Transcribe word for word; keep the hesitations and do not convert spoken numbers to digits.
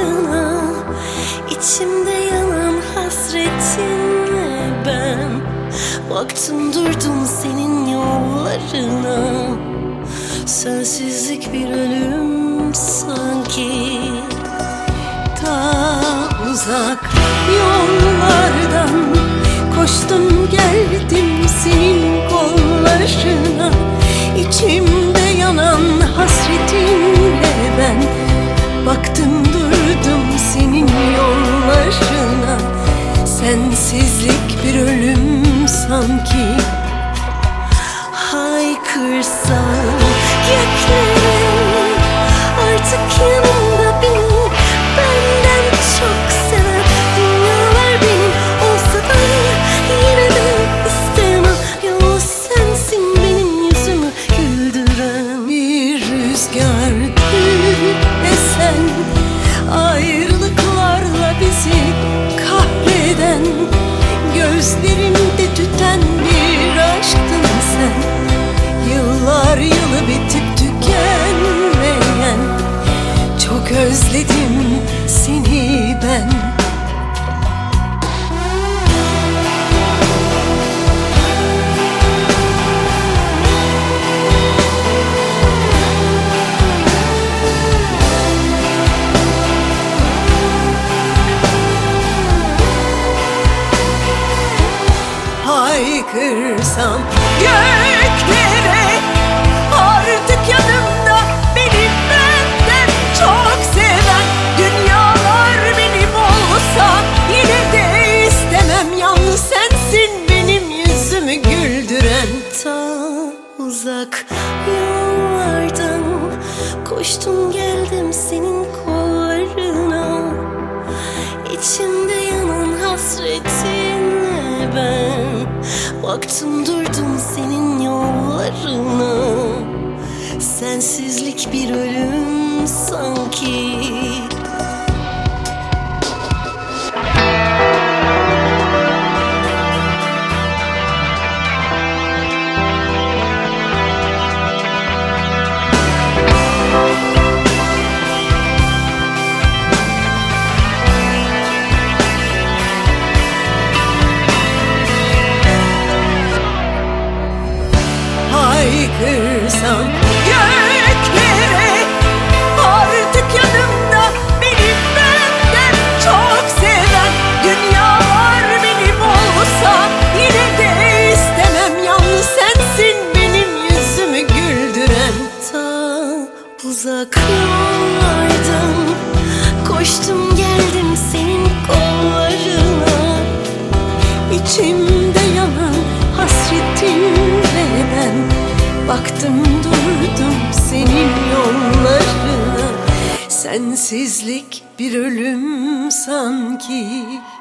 yollarına, içimde yanan hasretinle ben baktım durdum senin yollarına. Sensizlik bir ölüm sanki. Ta uzak yollardan koştum geldim senin kollarına. İçimde yanan hasretinle ben baktım durdum senin yollarına. Sensizlik bir ölüm sanki. Haykırsam göklerim artık yanımda beni, benden çok seven dünyalar benim olsa da yine de istemem. Yalnız sensin benim yüzümü güldüren. Bir rüzgardır esen, ayrılıklarla bizi kahreden, gözlerimde tüten bir aşktın sen. Yıllar yılı bitip tükenmeyen, çok özledim seni ben. Haykırsam göklere artık yanımda beni benden çok seven dünyalar benim olsa yine de istemem. Yalnız sensin benim yüzümü güldüren. Ta uzak yollardan koştum geldim senin kollarına. İçimde yanan hasretinle ben baktım durdum senin yollarına. Sensizlik bir ölüm sanki. Haykırsam göklere artık yanımda beni benden çok seven dünyalar benim olsa yine de istemem. Yalnız sensin benim yüzümü güldüren. Ta uzak yollardan koştum geldim senin kollarına. İçimde yanan hasretinle ben baktım durdum senin yollarına. Sensizlik bir ölüm sanki.